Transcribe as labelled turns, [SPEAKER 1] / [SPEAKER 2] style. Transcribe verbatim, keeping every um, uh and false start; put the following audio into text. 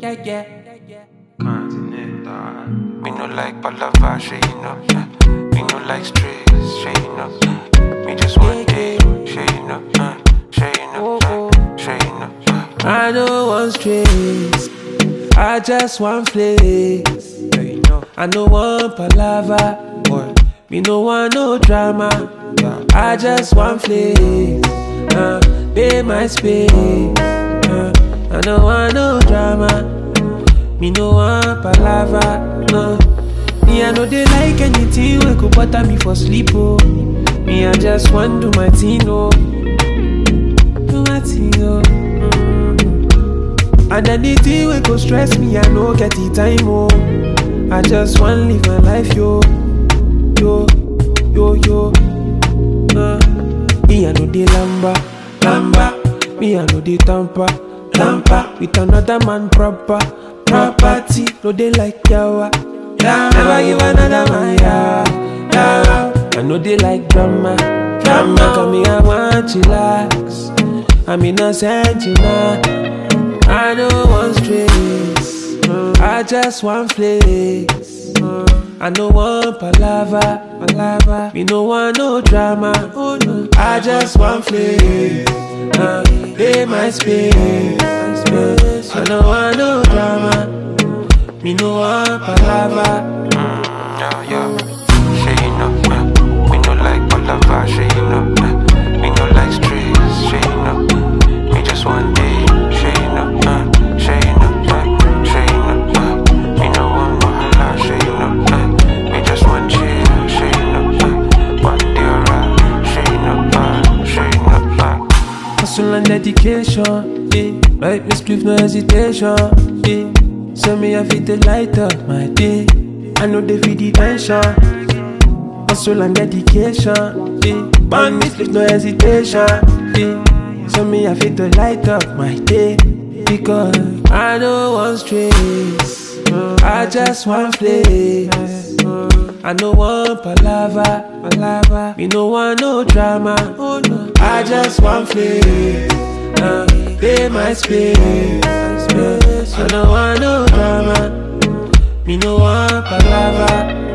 [SPEAKER 1] Continental. Me no like palava, she you know. Uh, me no like stress, she you know. Uh, me just want day, she you know. Uh, she you know. Uh, she you know. Uh.
[SPEAKER 2] I don't want stress, I just want flex. I no want palava, me no want no drama. I just want flex, uh, pay my space. Uh, I no want no drama, me no want palava. Uh. Me I know they like anything we could butter me for sleep. Oh, me I just want do my thing. Oh, do my thing. Oh. Mm. And anything we could stress me, I no get the time. Oh. I just wanna live my life, yo, yo, yo, yo. Uh, me I know the lamba, lamba. Me I know the tampa, tampa. With another man proper, property. No they like yawa, yawa. Never give another man yawa, yawa. I know they like drama, drama. Cause me I want chillax, I'm innocent, you know. I don't want stress, I just want flex. I no want palava, palava. Me no want no drama. I just want flex. Uh, pay my space. I no want no drama. Me no want palava.
[SPEAKER 1] Mm, yeah, yeah. She you know. Uh, me no like palava, she you know. Uh, me no like stress, she you know. Uh, me just want day, she you know. Uh, she you know.
[SPEAKER 2] Hustle and dedication, yeah. Right, me spliff, no hesitation, yeah. So me I feel the light up my day. I know they feel the tension. Hustle and dedication, yeah. Burn me spliff, no hesitation, yeah. So me I feel the light up my day. Because I don't want stress, I just want flex. I no want palava, palava. Me no want no drama. I just want flex, uh, pay my space. I no want no drama. Me no want palava.